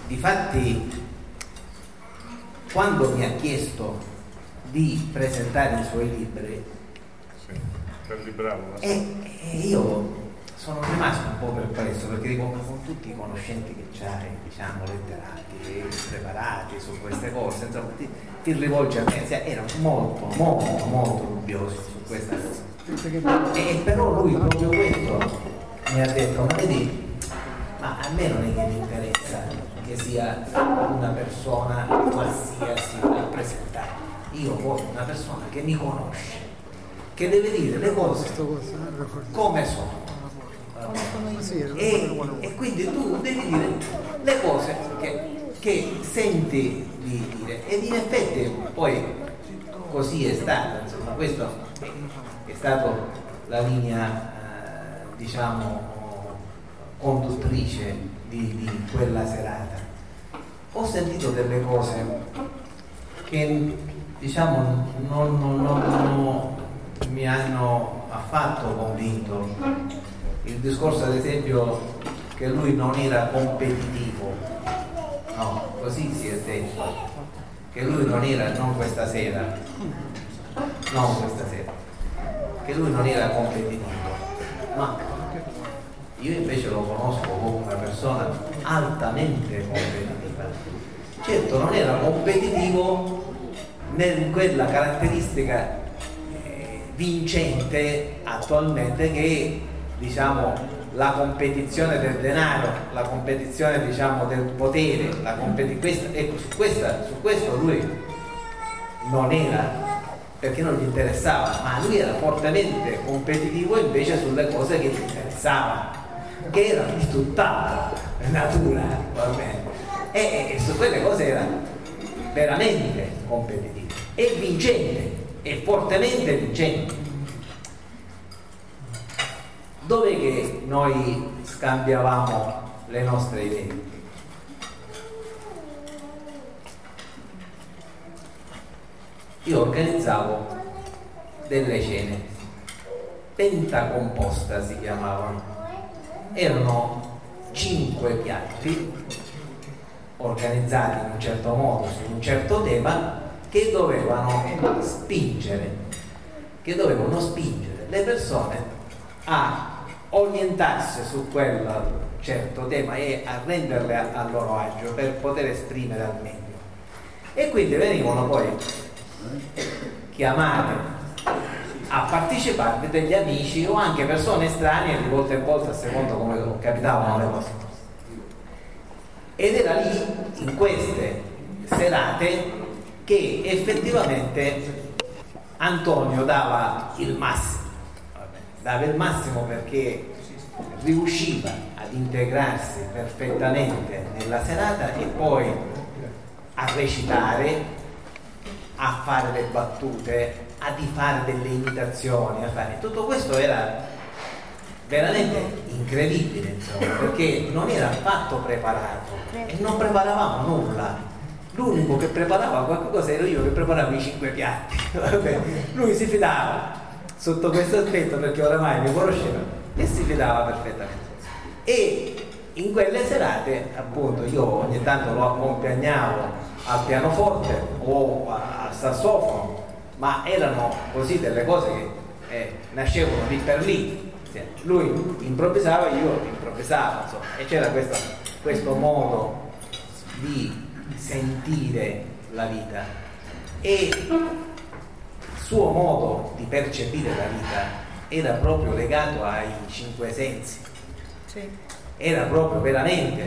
difatti quando mi ha chiesto di presentare i suoi libri, e io sono rimasto un po' perplesso, perché dico, ma con tutti i conoscenti che c'hai, diciamo, letterati, preparati su queste cose, insomma, ti rivolgi a me, erano molto dubbiosi su questa cosa. E però lui proprio questo mi ha detto, ma vedi, ma a me non è che mi interessa che sia una persona qualsiasi a presentare, io voglio una persona che mi conosce, che deve dire le cose come sono. E quindi tu devi dire le cose che senti di dire, ed in effetti poi così è stato, insomma, questo è stato la linea diciamo conduttrice di quella serata. Ho sentito delle cose che diciamo non mi hanno affatto convinto. Il discorso ad esempio che lui non era competitivo, no, così si è detto, che lui non era, non questa sera, che lui non era competitivo, ma io invece lo conosco come una persona altamente competitiva. Certo non era competitivo in quella caratteristica vincente attualmente che è, diciamo, la competizione del denaro, la competizione, diciamo, del potere, ecco, su questo lui non era, perché non gli interessava, ma lui era fortemente competitivo invece sulle cose che gli interessavano, che erano di tutt'altra natura, e su quelle cose era veramente competitivo e vincente, e fortemente vincente. Dov'è che noi scambiavamo le nostre idee? Io organizzavo delle cene, pentacomposta si chiamavano, erano 5 piatti organizzati in un certo modo su un certo tema che dovevano spingere le persone a orientarsi su quel certo tema e a renderle a loro agio per poter esprimere al meglio. E quindi venivano poi chiamate a partecipare degli amici o anche persone estranee di volta in volta a secondo come capitavano le cose. Ed era lì, in queste serate, che effettivamente Antonio dava il massimo. Dava il massimo perché riusciva ad integrarsi perfettamente nella serata e poi a recitare, a fare le battute, a fare delle imitazioni, a fare tutto questo era veramente incredibile, insomma, perché non era affatto preparato e non preparavamo nulla. L'unico che preparava qualcosa ero io, che preparavo i 5 piatti. Lui si fidava sotto questo aspetto perché oramai mi conosceva e si fidava perfettamente. E in quelle serate appunto io ogni tanto lo accompagnavo al pianoforte o al sassofono, ma erano così delle cose che nascevano lì per lì. Lui improvvisava, io improvvisavo, insomma, e c'era questo modo di sentire la vita e il suo modo di percepire la vita era proprio legato ai 5 sensi. Sì. Era proprio veramente,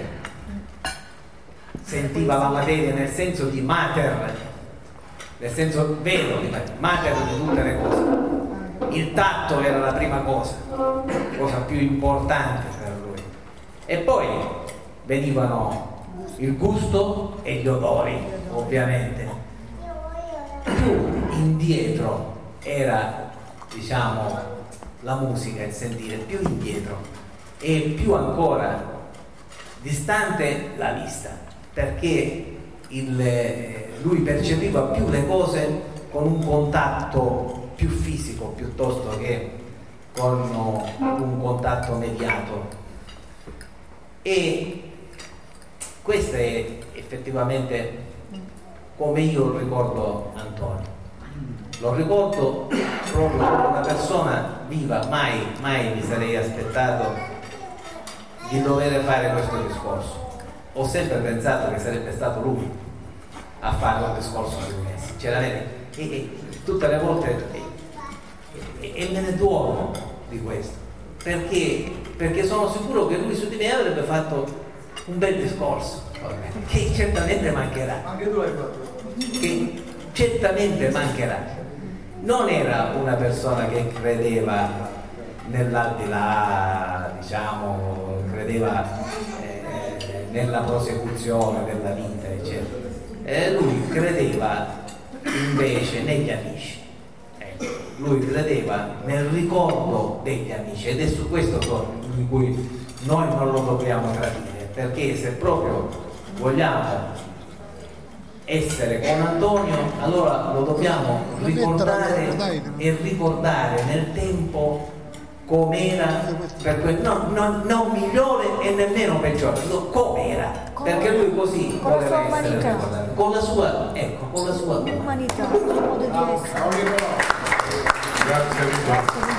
sentiva la materia nel senso di mater, nel senso vero di mater di tutte le cose. Il tatto era la prima cosa più importante per lui, e poi venivano il gusto e gli odori, ovviamente. Più indietro era, diciamo, la musica, il sentire, più indietro, e più ancora distante la vista, perché lui percepiva più le cose con un contatto più fisico piuttosto che con un contatto mediato. E Questo è effettivamente come io ricordo Antonio. Lo ricordo proprio come una persona viva. Mai mi sarei aspettato di dover fare questo discorso. Ho sempre pensato che sarebbe stato lui a fare un discorso su me, sinceramente, e tutte le volte e me ne duolo di questo, perché sono sicuro che lui su di me avrebbe fatto un bel discorso, che certamente mancherà. Anche tu l'hai fatto. Che certamente mancherà. Non era una persona che credeva nell'aldilà, diciamo, credeva nella prosecuzione della vita, eccetera. Lui credeva invece negli amici. Lui credeva nel ricordo degli amici, ed è su questo in cui noi non lo dobbiamo tradire, perché se proprio vogliamo essere con Antonio, allora lo dobbiamo ricordare e ricordare nel tempo com'era, non migliore e nemmeno peggiore, com'era, perché lui così voleva essere ricordato, con la sua umanità, il suo modo di essere. Grazie.